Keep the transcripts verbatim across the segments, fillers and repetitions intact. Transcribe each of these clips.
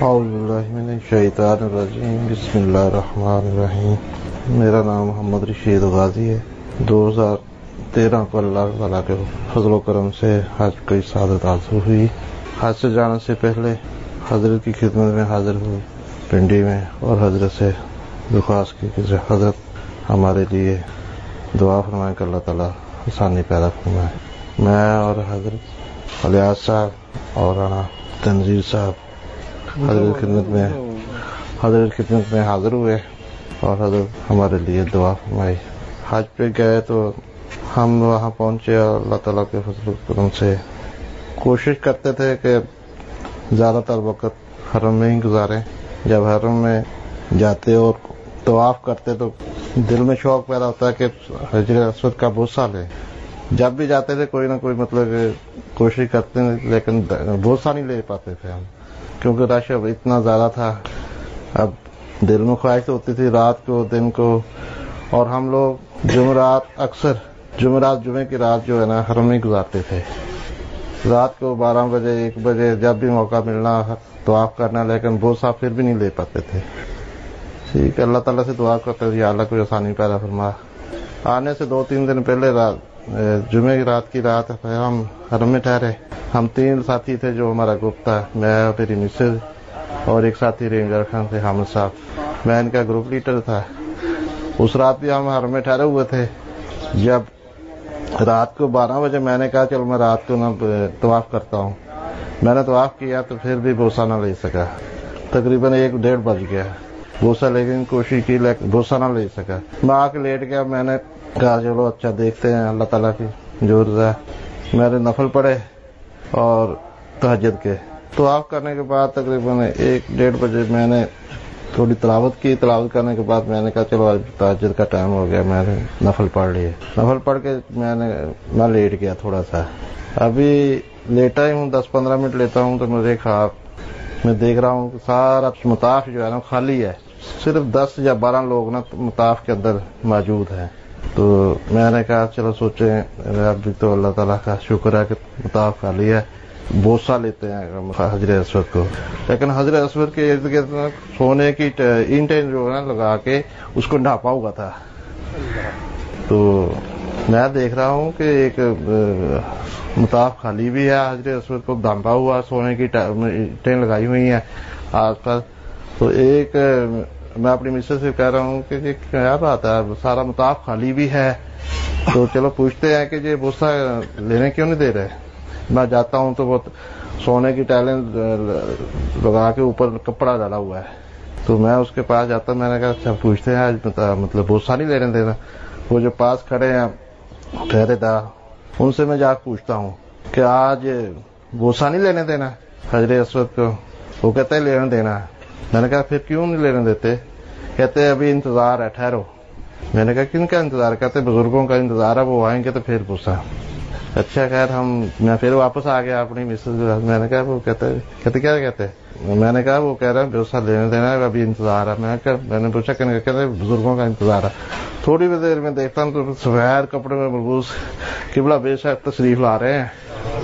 اعوذ باللہ من الشیطان الرجیم، بسم اللہ الرحمن الرحیم۔ میرا نام محمد رشید غازی ہے۔ دو ہزار تیرہ کو اللہ تعالیٰ کے فضل و کرم سے حج کی سعادت حاصل ہوئی۔ حج سے جانے سے پہلے حضرت کی خدمت میں حاضر ہوئی پنڈی میں، اور حضرت سے درخواست کی کہ حضرت ہمارے لیے دعا فرمائیں کہ اللہ تعالیٰ آسانی پیدا فرمائے۔ میں اور حضرت الیاس صاحب اور رانا تنظیر صاحب حضرت خدمت میں حضرت خدمت میں حاضر ہوئے اور حضرت ہمارے لیے دعا فرمائی۔ حج پہ گئے تو ہم وہاں پہنچے اور اللہ تعالیٰ کے فضل و کرم سے کوشش کرتے تھے کہ زیادہ تر وقت حرم میں ہی گزاریں۔ جب حرم میں جاتے اور طواف کرتے تو دل میں شوق پیدا ہوتا ہے کہ حجر اسود کا بوسہ لیں۔ جب بھی جاتے تھے کوئی نہ کوئی مطلب کوشش کرتے ہیں، لیکن بوسہ نہیں لے پاتے تھے ہم، کیونکہ رش اب اتنا زیادہ تھا۔ اب دل میں خواہش ہوتی تھی رات کو دن کو، اور ہم لوگ جمعرات اکثر جمعرات جمعے کی رات جو ہے نا حرم میں گزارتے تھے۔ رات کو بارہ بجے ایک بجے جب بھی موقع ملنا طواف کرنا، لیکن بوسہ پھر بھی نہیں لے پاتے تھے۔ ٹھیک ہے، اللہ تعالیٰ سے دعا کرتے تھے یا اللہ کوئی آسانی پیدا فرما۔ آنے سے دو تین دن پہلے رات جمعے کی رات کی رات ہم حرم میں ٹھہرے۔ ہم تین ساتھی تھے جو ہمارا گروپ تھا، میں اور میری مسز اور ایک ساتھی رینجر خان تھے حامد صاحب، میں ان کا گروپ لیڈر تھا۔ اس رات بھی ہم حرم میں ٹھہرے ہوئے تھے۔ جب رات کو بارہ بجے میں نے کہا چلو میں رات کو نہ طواف کرتا ہوں، میں نے طواف کیا تو پھر بھی بوسہ نہ لے سکا۔ تقریباً ایک ڈیڑھ بج گیا، بوسہ لینے کی کوشش کی لیکن بوسہ نہ لے سکا۔ میں آ کے لیٹ گیا۔ میں نے کہا چلو اچھا دیکھتے ہیں اللہ تعالیٰ کی جو رضا۔ میں نے نفل پڑھے اور تہجد کے طواف کرنے کے بعد تقریباً ایک ڈیڑھ بجے میں نے تھوڑی تلاوت کی۔ تلاوت کرنے کے بعد میں نے کہا چلو آج تہجد کا ٹائم ہو گیا، میں نے نفل پڑھ لیے۔ نفل پڑھ کے میں نے میں لیٹ گیا تھوڑا سا۔ ابھی لیٹا ہی ہوں، دس پندرہ منٹ لیتا ہوں تو مجھے خواب میں دیکھ رہا ہوں کہ سارا مطاف جو ہے نا خالی ہے، صرف دس یا بارہ لوگ نا مطاف کے اندر موجود ہیں۔ تو میں نے کہا چلو سوچیں ابھی تو اللہ تعالیٰ کا شکر ہے کہ مطاف خالی ہے، بوسہ لیتے ہیں حجر اسود کو۔ لیکن حجر اسود کے ارد گرد سونے کی اینٹیں جو ہے لگا کے اس کو ڈھانپا ہوا تھا۔ تو میں دیکھ رہا ہوں کہ ایک مطاف خالی بھی ہے، حجر اسود کو ڈھانپا ہوا سونے کی اینٹیں لگائی ہوئی ہیں آس پاس۔ تو ایک میں اپنی مسز سے کہہ رہا ہوں کہ یہ کیا بات ہے، سارا مطاف خالی بھی ہے، تو چلو پوچھتے ہیں کہ یہ بوسہ لینے کیوں نہیں دے رہے۔ میں جاتا ہوں تو وہ سونے کی ٹائلیں لگا کے اوپر کپڑا ڈالا ہوا ہے، تو میں اس کے پاس جاتا ہوں۔ میں نے کہا اچھا پوچھتے ہیں مطلب بوسہ نہیں لینے دینا۔ وہ جو پاس کھڑے ہیں ٹھہرے دار، ان سے میں جا کے پوچھتا ہوں کہ آج بوسہ نہیں لینے دینا حجر اسود کو۔ وہ کہتے ہیں لینے دینا ہے۔ میں نے کہا پھر کیوں نہیں لینے دیتے؟ کہتے ہیں ابھی انتظار ہے، ٹھہرو۔ میں نے کہا کن کا انتظار؟ کہتے بزرگوں کا انتظار ہے، وہ آئیں گے تو پھر بوسہ۔ اچھا خیر ہم میں پھر واپس آ گیا اپنی مسز کے ساتھ۔ میں نے کہا وہ کہتے کہتے کیا کہتے میں نے کہا وہ کہہ رہے ہیں بوسہ لینے دینا ہے، ابھی انتظار ہے۔ میں میں نے پوچھا کہ کہتے بزرگوں کا انتظار ہے۔ تھوڑی دیر میں دیکھتا ہوں تو سفید کپڑے میں ملبوس قبلہ بے شک تشریف لا رہے ہیں۔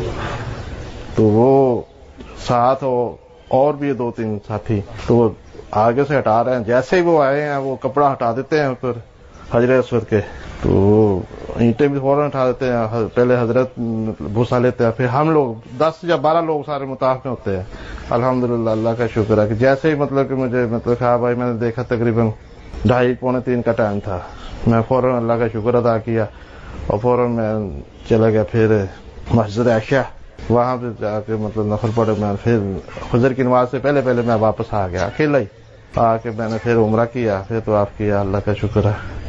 تو وہ ساتھ اور بھی دو تین ساتھی، تو وہ آگے سے ہٹا رہے ہیں۔ جیسے ہی وہ آئے ہیں وہ کپڑا ہٹا دیتے ہیں اوپر حجر اسود کے، تو وہ اینٹیں بھی فوراً اٹھا دیتے ہیں۔ پہلے حضرت بوسہ لیتے ہیں، پھر ہم لوگ دس یا بارہ لوگ سارے مطاف میں ہوتے ہیں۔ الحمدللہ اللہ کا شکر ہے کہ جیسے ہی مطلب کہ مجھے مطلب کہا بھائی میں نے دیکھا تقریباً ڈھائی پونے تین کا ٹائم تھا، میں فوراً اللہ کا شکر ادا کیا اور فوراً میں چلا گیا پھر مسجد عائشہ، وہاں پہ جا کے مطلب نفل پڑھے۔ میں پھر فجر کی نماز سے پہلے پہلے میں واپس آ گیا، اکیلا ہی آ کے میں نے پھر عمرہ کیا، پھر طواف کیا۔ اللہ کا شکر ہے۔